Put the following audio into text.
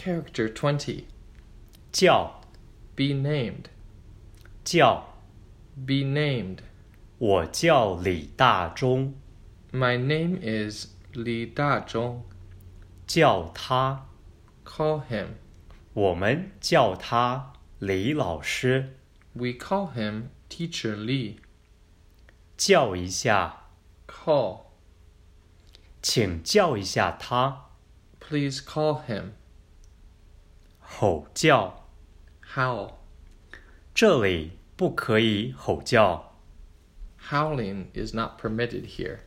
Character 20. 叫 Be named. 叫 Be named. 我叫李大忠， My name is Li Dazhong. 叫他， Call him. 我们叫他李老师， We call him Teacher Li. 叫一下， Call. 请叫一下他， Please call him. 吼叫， Howl. 这里不可以吼叫。 Howling is not permitted here.